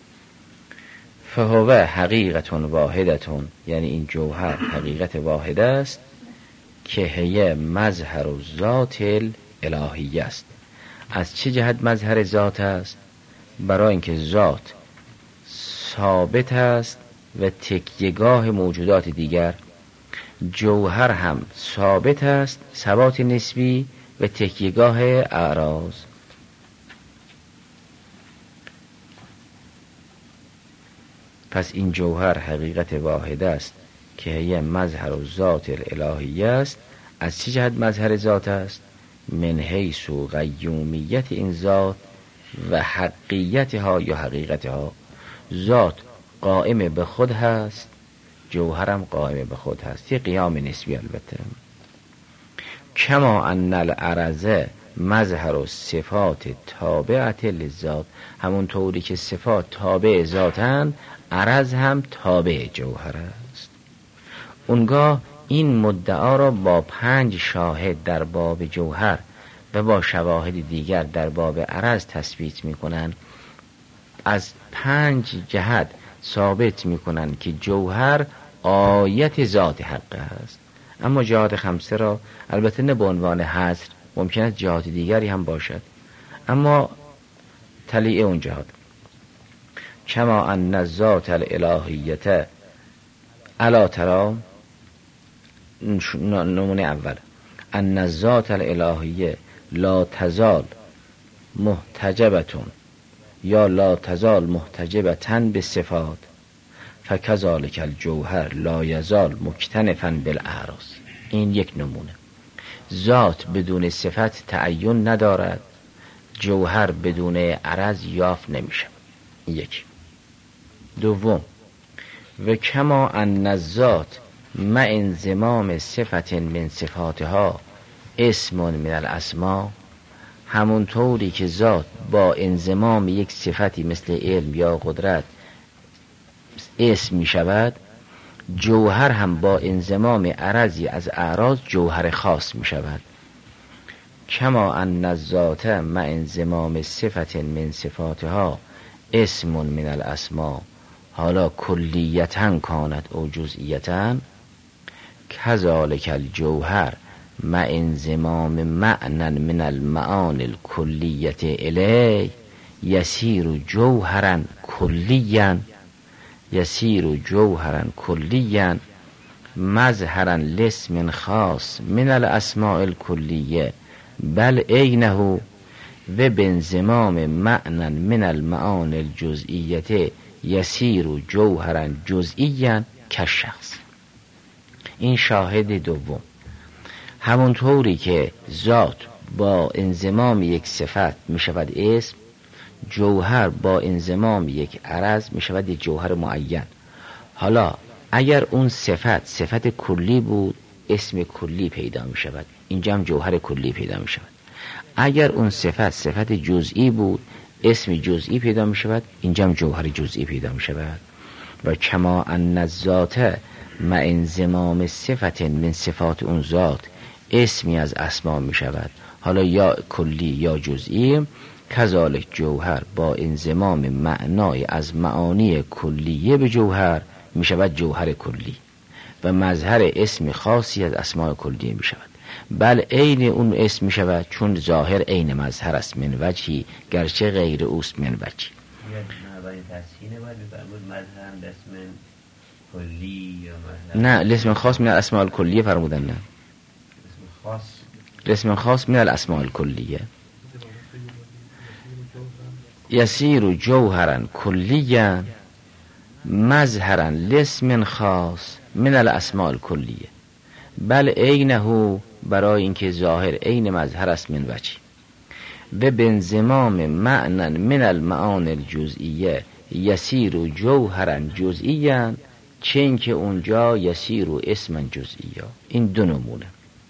فهو حقیقتون واحدتون، یعنی این جوهر حقیقت واحد است که هی مظهر و ذات الالهی است. از چه جهت مظهر ذات است؟ برای اینکه ذات ثابت است و تکیهگاه موجودات دیگر، جوهر هم ثابت است، ثبات نسبی و تکیهگاه اعراض. پس این جوهر حقیقت واحد است که هی مظهر و ذات الالهی است. از چه جهت مظهر ذات است؟ من حیث و قیومیت این ذات و حقیقتها یا حقیقتها. ذات قائم به خود هست، جوهرم قائم به خود هست، یه قیام نسبی البته. کما ان العرض مظهر و صفات تابعت للذات، همون طوری که صفات تابع ذاتن، عرض هم تابع جوهر است. اونگاه این مدعا را با پنج شاهد در باب جوهر و با شواهد دیگر در باب عرض تثبیت میکنن. از پنج جهت ثابت میکنن که جوهر آیت ذات حق است. اما جهات خمسه را البته نه به عنوان حصر، ممکن است جهات دیگری هم باشد، اما تلیع اون جهات. کما ان الذات الالهیت الا ترا، نمونه اول، ان الذات الالهیه لا تزال محتجبتون یا لا تزال محتجبتن به صفات، فکذالک الجوهر لا یزال مکتنفا بالاعراض. این یک نمونه. ذات بدون صفت تعین ندارد، جوهر بدون عرض یافت نمیشه. یک. دوم، و کما ان الذات مع انضمام صفت من صفاتها اسم من الاسماء، همون طوری که ذات با انضمام یک صفتی مثل علم یا قدرت اسم می شود، جوهر هم با انضمام عرضی از اعراض جوهر خاص می شود. کما ان الذات مع انضمام صفت من صفاتها اسم من الاسماء، حالا کلیتاً کانت او جزئیتاً، کذالک الجوهر مع انضمام معنى من المعانی الکلیت الی یسیر جوهرا کلیا، یسیر جوهرا کلیا مظهرا لاسم خاص من الاسماء الکلیه بل عینه و بانضمام معنى من المعانی الجزئیه یسیر جوهرا جزئیا کالشخص. این شاهد دوم. همونطوری که ذات با انضمام یک صفت می شود اسم، جوهر با انضمام یک عرض می شود یک جوهر معین. حالا اگر اون صفت صفت کلی بود، اسم کلی پیدا می شود، اینجا هم جوهر کلی پیدا می شود. اگر اون صفت صفت جزئی بود، اسم جزئی پیدا می شود، اینجا هم جوهر جزئی پیدا می شود. و کما ان الذات مع انضمام صفت من صفات اون ذات اسمی از اسما می شود، حالا یا کلی یا جزئی، کذالک جوهر با انضمام معنای از معانی کلیه به جوهر می شود جوهر کلی و مظهر اسم خاصی از اسماء کلیه می شود. بل عین اون اسم می شود چون ظاهر عین مظهر است من وجهی گرچه غیر اوست من وجهی. نه الاسم خاص من الاسماء الکلیه فرمودن. نه الاسم خاص من الاسماء الکلیه. یسیر جوهرا کلیا مظهرا لاسم خاص من الاسماء الکلیه. بل عینه برای اینکه ظاهر عین مظهر است من وجهی و بانضمام معنی من المعانی الجزئیه یسیر جوهرا جزئیا، چون که اونجا یسیر اسما جزئیا. این دو نمونه.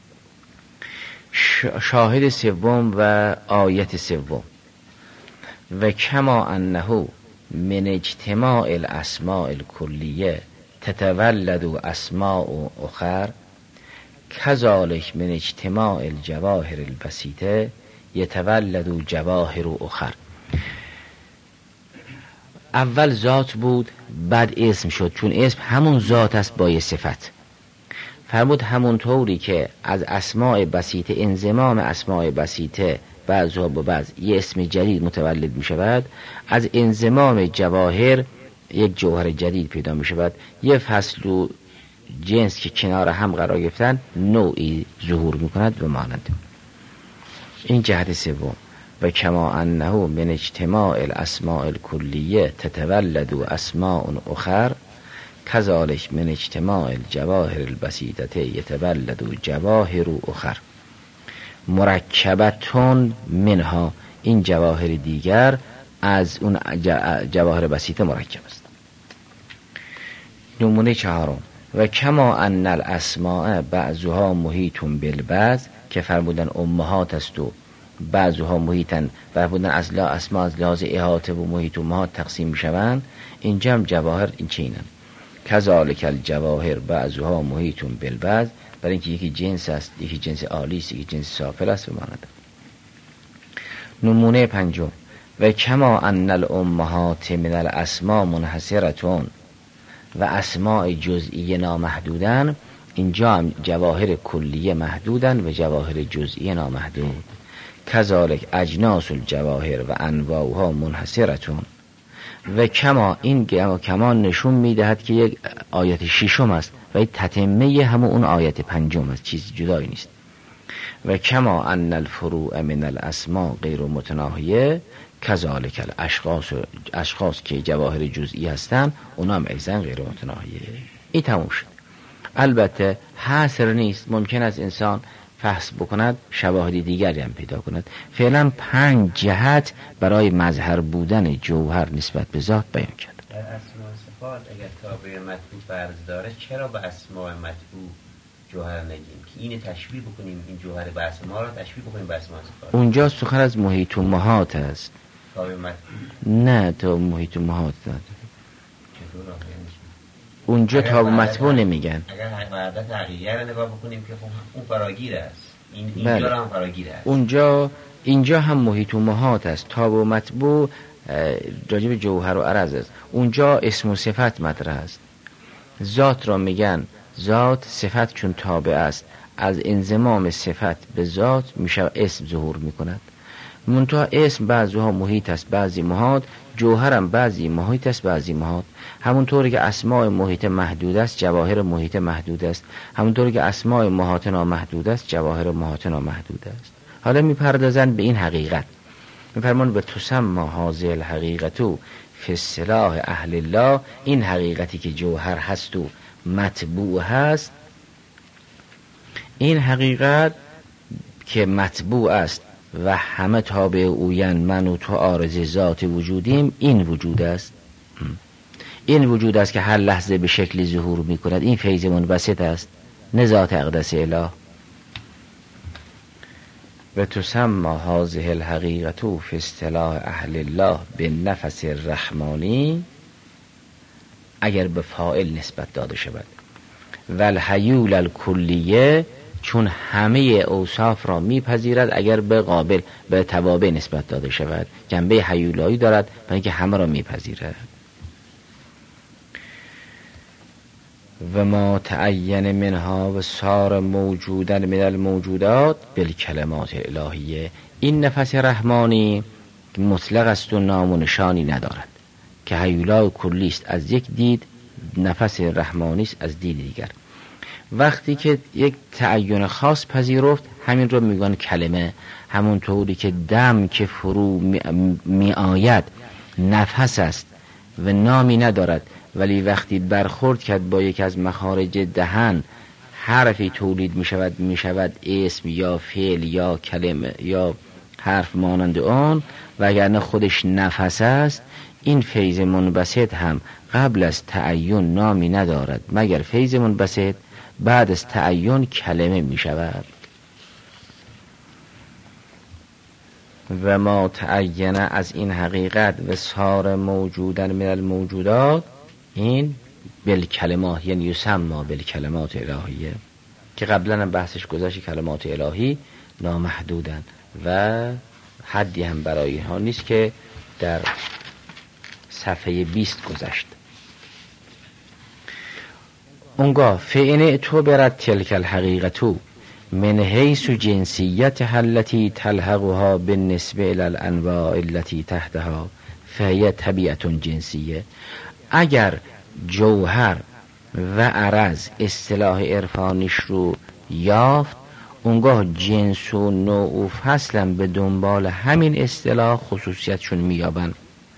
شاهد سوم و آیت سوم، و کما انه من اجتماع الاسماء الکلیه تتولد اسماء اخر کذالک من اجتماع الجواهر البسیطه یتولد جواهر اخر. اول ذات بود بعد اسم شد، چون اسم همون ذات است با یه صفت. فرمود همون طوری که از اسماء بسیطه انضمام اسماء بسیطه بعضها با بعض یه اسم جدید متولد می شود، از انضمام جواهر یک جوهر جدید پیدا می شود. یه فصل و جنس که کنار هم قرار گرفتن نوعی ظهور می کند و مانند. این جهت سوم. و کما انه من اجتماع الاسماء الکلیه تتولد اسماء اخر کذالک من اجتماع الجواهر البسیطه یتولد جواهر اخر مرکبتون منها. این جواهر دیگر از اون جواهر بسیطه مرکب است. نمونه چهارم، و کما ان الاسماء بعضها محیط بالبعض، که فرمودن امهات است و بعضها محیطن، فرمودن از لا اسماء از لحاظ احاطه و محیط و امهات تقسیم می شوند. اینجا هم جواهر این چینن. کذالک الجواهر بعضها محیط بالبعض، برای اینکه یکی جنس است، یکی جنس عالی است، یکی جنس سافل است و مانند. نمونه پنجم، و کما ان الامهات من الاسماء منحصرتون و اسماء جزئی نامحدودن، اینجا هم جواهر کلیه محدودن و جواهر جزئی نامحدود. کذالک اجناس الجواهر و انواعها منحصرتون. و کما، این کما نشون میدهد که یک آیت ششم است و این تتمه همون اون آیت پنجم است، چیز جدایی نیست. و کما ان الفروع من الاسماء غیر متناهیه کذالک الاشخاص، اشخاص که جواهر جزئی هستن اونا هم ایزن غیر متناهیه. این تموم شد. البته حصر نیست، ممکن است انسان فحص بکند شواهدی دیگری هم پیدا کند. فعلا پنج جهت برای مظهر بودن جوهر نسبت به ذات بیان کرد. در اسماء صفات اگر تابع مطبوع فرض داره، چرا به اسماء مطبوع جوهر نگیم که این تشبیه بکنیم، این جوهر به اسماء را تشبیه بکنیم به اسماء صفات؟ اونجا سخن از محیط و محاط است. تابع مطبوع نه، تو محیط و محاط نداره. چطور آخه؟ اونجا تابع مطبوع نمیگن. اگر وحدت حقیقیه را نگاه بکنیم که خب اون فراگیر است، این اینجا بله. هم فراگیر است. اونجا اینجا هم محیط و محاط است. تابع و مطبوع راجب جوهر و عرض است. اونجا اسم و صفت مطرح است. ذات را میگن ذات، صفت چون تابع است از انضمام صفت به ذات میشه اسم ظهور میکند. منتها اسم بعضیها محیط است بعضی محاط، جوهرم بعضی محیط است بعضی محاط. همونطوری که اسماء محیط محدود است جواهر محیط محدود است، همونطوری که اسماء محاط نامحدود است جواهر محاط نامحدود است. حالا میپردازن به این حقیقت، میفرمان به تسمى هذه الحقیقت فی اصطلاح اهل الله. این حقیقتی که جوهر هست و مطبوع هست، این حقیقت که مطبوع است و همه تابع اوین، من و تو عارض ذات وجودیم، این وجود است. این وجود است که هر لحظه به شکلی ظهور می کند. این فیض منبسط است، نه ذات اقدس اله. و تسمى هذه الحقیقت فی اصطلاح اهل الله به نفس الرحمانی، اگر به فاعل نسبت داده شود، و الحیول الکلیه چون همه اوصاف را میپذیرد اگر به قابل به توابع نسبت داده شود. جنبه هیولایی دارد برای اینکه همه را میپذیرد. و ما تعین منها و صار موجودا من الموجودات بالکلمات الهیه. این نفس رحمانی مطلق است و نام و نشانی ندارد که هیولای کلی است از یک دید، نفس رحمانی است از دید دیگر. وقتی که یک تعین خاص پذیرفت همین رو میگن کلمه، همون طوری که دم که فرو می آید نفس است و نامی ندارد، ولی وقتی برخورد کرد با یک از مخارج دهن حرفی تولید می شود می شود اسم یا فعل یا کلمه یا حرف مانند آن، وگرنه خودش نفس است. این فیض منبسط هم قبل از تعین نامی ندارد مگر فیض منبسط بعد از تعین کلمه می شود. و ما تعین از این حقیقت و صار موجودا من الموجودات، این بالکلمات یعنی یسمى بالکلمات الهیه که قبلا هم بحثش گذاشت. کلمات الهی نامحدودن و حدی هم برای اینها نیست که در صفحه بیست گذشت. اونگاه فإن تو برد تلک الحقیقتو من حیث جنسیت التي تلحقها بالنسبه الى الانواع التي تحتها فهي طبیعت جنسیه. اگر جوهر و عرض اصطلاح عرفانیش رو یافت، اونگاه جنس و نوع و فصلا به دنبال همین اصطلاح خصوصیتشون میابن.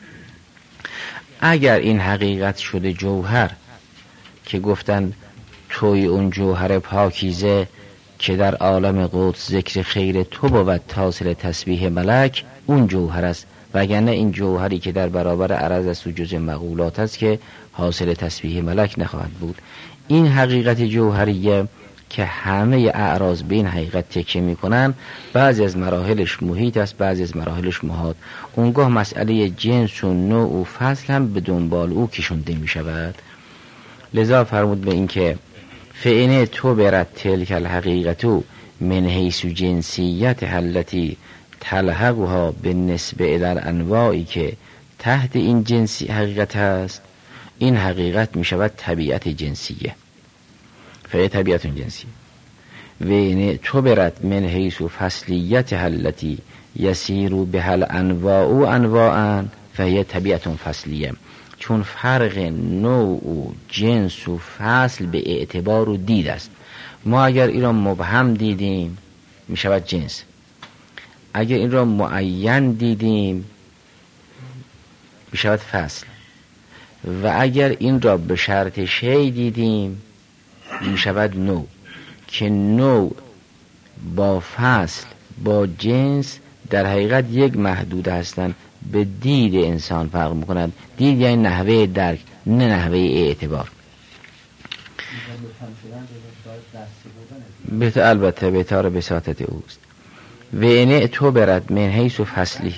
اگر این حقیقت شده جوهر که گفتن توی اون جوهر پاکیزه که در عالم قدس ذکر خیر تو بود تاصل تسبیح ملک، اون جوهر است، وگرنه این جوهری که در برابر عرض است و جز مقولات است که حاصل تسبیح ملک نخواهد بود. این حقیقت جوهریه که همه اعراض به این حقیقت تکیه میکنن، بعضی از مراحلش محیط است، بعضی از مراحلش محاط. اونگاه مسئله جنس و نوع و فصل هم به دنبال او کشونده می شود. لذا فرمود به این که فإن تو برد تلک الحقیقتو من حیث جنسیت التي تلحقها بالنسبه الی الانواعی که تحت این جنسی حقیقت هست، این حقیقت می شود طبیعت جنسیه. فهی طبیعت جنسیه. و این تو برد من حیث فصلیت التي یسیر به الانواع انواعا فهی طبیعت فصلیه. چون فرق نوع و جنس و فصل به اعتبار و دید است. ما اگر این را مبهم دیدیم می شود جنس، اگر این را معین دیدیم می شود فصل، و اگر این را به شرط شی دیدیم می شود نوع. که نوع با فصل با جنس در حقیقت یک محدود هستند، به دید انسان فرق میکنند. دید یعنی نحوه درک، نه نحوه اعتبار. بهت البته بهتر بساطت اوست. و اینه تو برد من حیث و فصلی.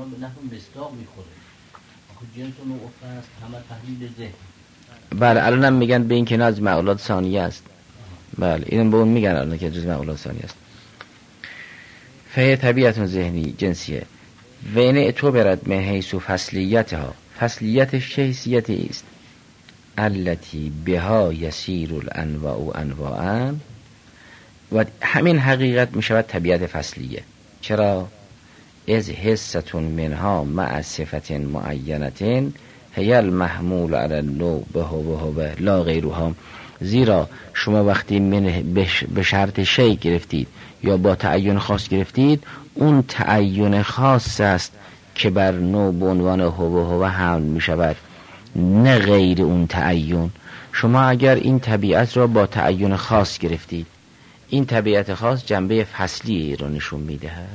بله الان هم میگن به این که از معولات ثانیه است. بله اینم به اون میگن الان که جز معولات ثانیه است. فهی طبیعت ذهنی جنسیه. و اینه تو برد من حیث و فصلیتها، فصلیتش چه حیثیتی است؟ التي بها یسیر الانواع انواعا، و همین حقیقت می شود طبیعت فصلیه. چرا؟ از حستون منها مع صفت معینتین هی المحمول علی النوع به هو به لا غیرها. زیرا شما وقتی من به شرط شی گرفتید یا با تعین خاص گرفتید، اون تعین خاص است که بر نوع به عنوان هو هو حمل می شود، نه غیر اون تعین. شما اگر این طبیعت را با تعین خاص گرفتید، این طبیعت خاص جنبه فصلی را نشون میدهد.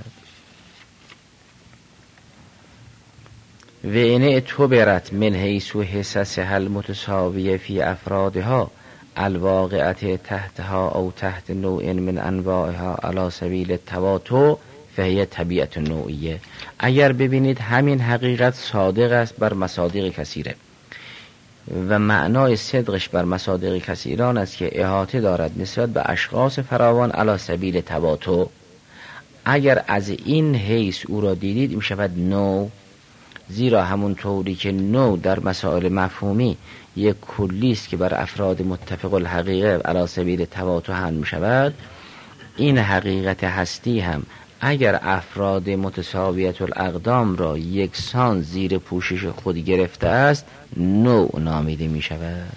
و اینه تو برد من حیث و حسسها المتساویه فی افرادها الواقعت تحتها او تحت نوع من انواعها علی سبیل التواتر فهی طبیعت نوعیه. اگر ببینید همین حقیقت صادق است بر مصادیق کثیره. و معنای صدقش بر مصادیق کثیران است که احاطه دارد نسبت به اشخاص فراوان علی سبیل تباتع. اگر از این حیث او را دیدید می شود نوع، زیرا همون طوری که نوع در مسائل مفهومی یک کلی است که بر افراد متفق الحقیقه علی سبیل تباتع هم می شود، این حقیقت هستی هم اگر افراد متساویت الاقدام را یکسان زیر پوشش خود گرفته است نوع نامیده می شود.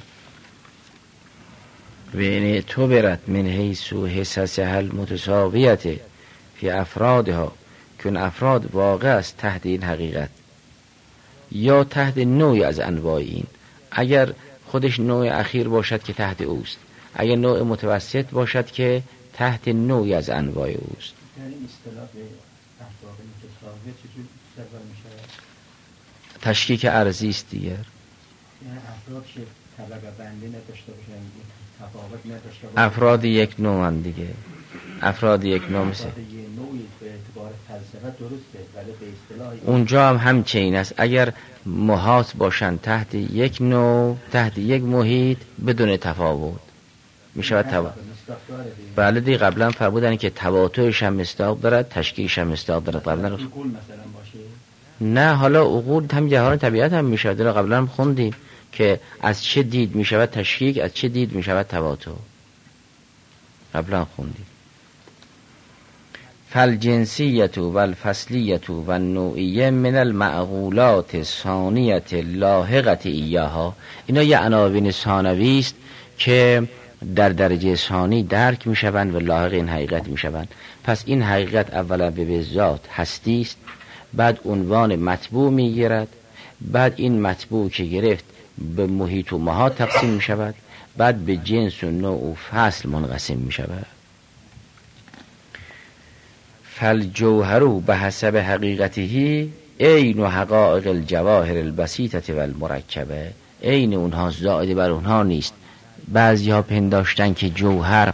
و این تو برد من حیث و حساسه المتساویت فی افرادها، که اون افراد واقع است تحت این حقیقت یا تحت نوعی از انواع این. اگر خودش نوع اخیر باشد که تحت اوست، اگر نوع متوسط باشد که تحت نوعی از انواع اوست. یعنی اصطلاح به افراد متساویت چجور تصور می شود؟ تشکیک ارضی است دیگر. یعنی افراد که طبقه بندی نداشته باشن، تفاوت نداشته باشن، افراد یک نوع دیگه، افراد یک نوع مثل افراد یک نوعی به اعتبار فلسفه درسته، ولی به اصطلاح اونجا هم همچنین است. اگر محاط باشن تحت یک نوع، تحت یک محیط بدون تفاوت می شود تفاوت. بله دی قبلا فرمودن که تباطعش هم مصداق دارد، تشکیلش هم مصداق دارد. قبلا عقول مثلا باشه، نه حالا عقول هم جهان طبیعت هم می شود. قبلا هم خوندیم که از چه دید می شود تشکیک، از چه دید می شود تباطع. قبلا خوندیم. فالجنسیت و الفصلیت و النوعیه من المعقولات ثانیت لاحقت ایاها. اینا یه عناوین ثانوی است که در درجه ثانی درک می شوند و لاحق این حقیقت می شوند. پس این حقیقت اولا به ذات هستی است، بعد عنوان مطبوع می گیرد، بعد این مطبوع که گرفت به محیط و محاط تقسیم می شود، بعد به جنس و نوع و فصل منقسم می شود. فالجوهر به حسب حقیقته عین و حقائق الجواهر البسیطه و المرکبه. عین اونها، زائد بر اونها نیست. بعضی ها پنداشتن که جوهر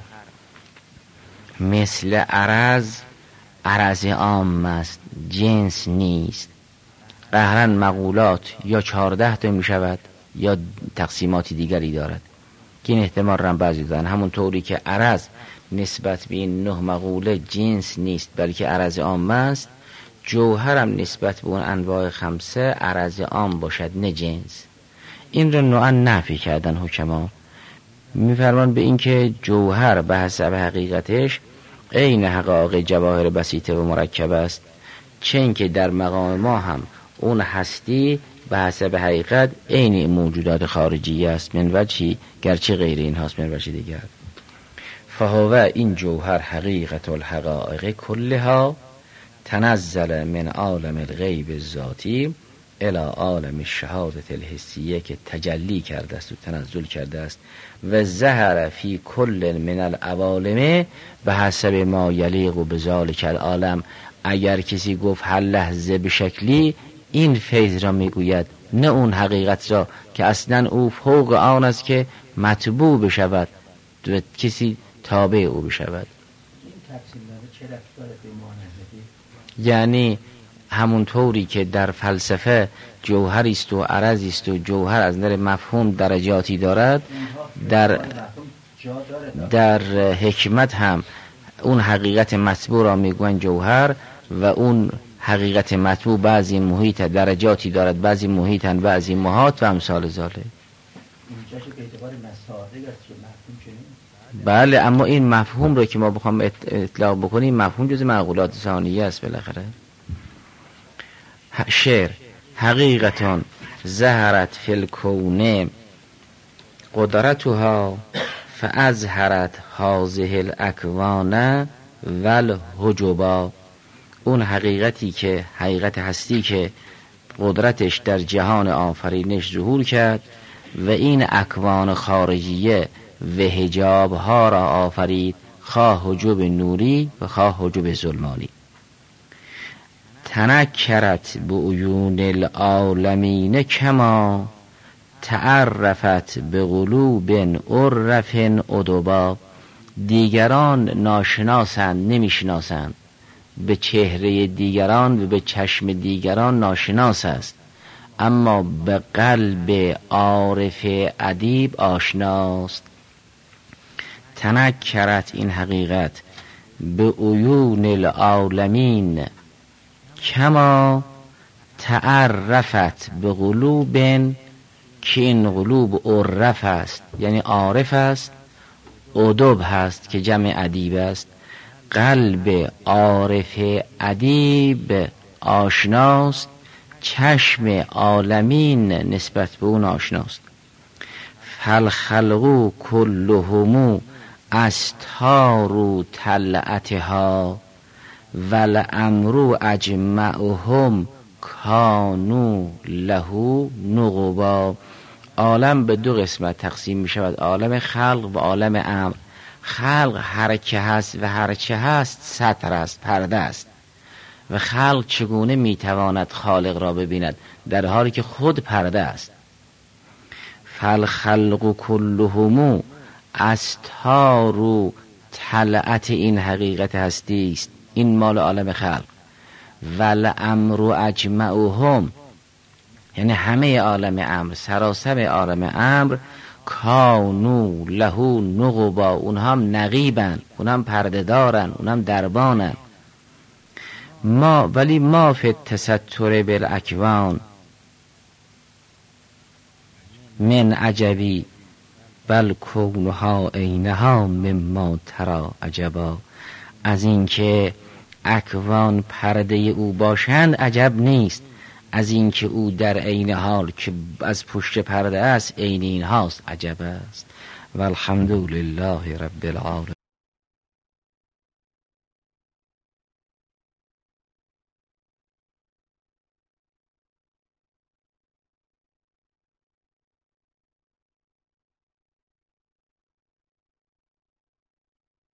مثل عرض، عرض عام است، جنس نیست. قهرن مقولات یا چهارده تا می شود یا تقسیمات دیگری دارد که این احتمال را بعضی دارن. همون طوری که عرض نسبت به این نه مقوله جنس نیست بلکه عرض عام است، جوهر هم نسبت به اون انواع خمسه عرض عام باشد نه جنس. این را نوعا نفی کردن حکما. میفرمان به این که جوهر به حسب حقیقتش عین حقایق جواهر بسیطه و مرکب است، چون که در مقام ما هم اون هستی به حسب حقیقت عین موجودات خارجی است، من وجهی گرچه غیر این هاست من وجه دیگر. فهو این جوهر حقیقت الحقائق کلها تنزل من عالم الغیب الذاتی الى عالم الشهادت الحسیه که تجلی کرده است و تنزل کرده است و ظهر فی کل من العوالم به حسب ما یلیق و بذالک العالم. اگر کسی گفت هر لحظه به شکلی، این فیض را میگوید نه اون حقیقت را که اصلا او فوق آن است که مطبوع بشود و کسی تابع او بشود. این تقسیم بندی چه ربطی داره به معنی؟ یعنی همون طوری که در فلسفه جوهر است و عرض است و جوهر از نظر مفهوم درجاتی دارد، در در حکمت هم اون حقیقت مطبوع را میگوین جوهر و اون حقیقت مطبوع بعضی محیط درجاتی دارد، بعضی محیطن بعضی محاط و امثال ذاله. اینجا چه به اعتبار مصادیق است که مفهوم چنین؟ بله، اما این مفهوم رو که ما بخوام اطلاق بکنیم مفهوم جز معقولات ثانیه است بالاخره. شعر حقیقتان ظهرت فی الکون قدرتها فازهرت هذه الاکوان والحجبا. اون حقیقتی که حقیقت هستی که قدرتش در جهان آفرینش ظهور کرد و این اکوان خارجیه و حجاب ها را آفرید، خواه حجب نوری و خواه حجب ظلمانی. تنکرت به عیون العالمین کما تعرفت به قلوب عرف ادبا. دیگران ناشناسند، نمیشناسند، به چهره دیگران و به چشم دیگران ناشناس است، اما به قلب عارف ادیب آشناست. تنکرت این حقیقت به عیون العالمین کما تعرفت به قلوب که این قلوب عرف است، یعنی عارف است، ادب هست که جمع ادیب است. قلب عارف ادیب آشناست، چشم عالمین نسبت به اون آشناست. فالخلق کلهم استار طلعتها والامر اجمعهم کانوا له نقبا. عالم به دو قسمت تقسیم می شود، عالم خلق و عالم امر. خلق هر که هست و هر چه هست ستر است، پرده است. و خلق چگونه می تواند خالق را ببیند در حالی که خود پرده است؟ فالخلق کلهم استار طلعت این حقیقت هستی است، این مال عالم خلق. والامر اجمعهم یعنی همه عالم امر، سراسر عالم امر، کانوا له نقبا، اونها هم نقیبن، اونها هم پرده دارن، اونها هم دربانن. ما ولی ما فی التستر بالاکوان من عجبی بل کونها عینها مما ترى عجبا. از اینکه اکوان پرده او باشند عجب نیست، از اینکه او در عین حال که از پشت پرده است عین این هاست عجب است. والحمد لله رب العالمین.